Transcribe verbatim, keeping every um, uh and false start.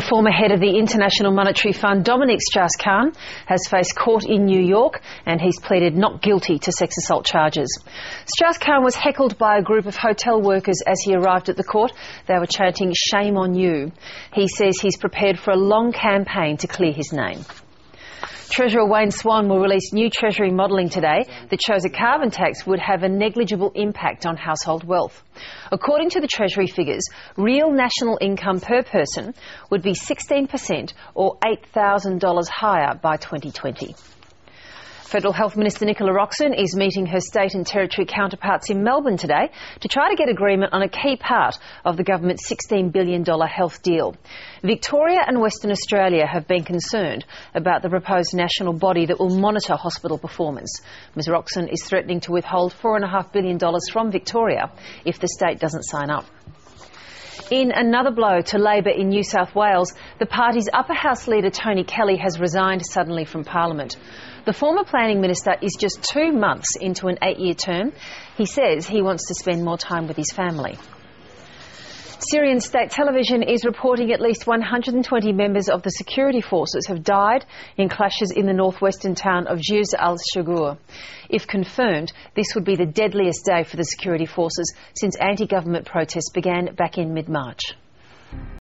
Former head of the International Monetary Fund, Dominic Strauss-Kahn, has faced court in New York and he's pleaded not guilty to sex assault charges. Strauss-Kahn was heckled by a group of hotel workers as he arrived at the court. They were chanting, "Shame on you." He says he's prepared for a long campaign to clear his name. Treasurer Wayne Swan will release new Treasury modelling today that shows a carbon tax would have a negligible impact on household wealth. According to the Treasury figures, real national income per person would be sixteen percent or eight thousand dollars higher by twenty twenty. Federal Health Minister Nicola Roxon is meeting her state and territory counterparts in Melbourne today to try to get agreement on a key part of the government's sixteen billion dollars health deal. Victoria and Western Australia have been concerned about the proposed national body that will monitor hospital performance. Ms Roxon is threatening to withhold four point five billion dollars from Victoria if the state doesn't sign up. In another blow to Labor in New South Wales, the party's upper house leader Tony Kelly has resigned suddenly from Parliament. The former planning minister is just two months into an eight-year term. He says he wants to spend more time with his family. Syrian state television is reporting at least one hundred twenty members of the security forces have died in clashes in the northwestern town of Juz al-Shugur. If confirmed, this would be the deadliest day for the security forces since anti-government protests began back in mid-March.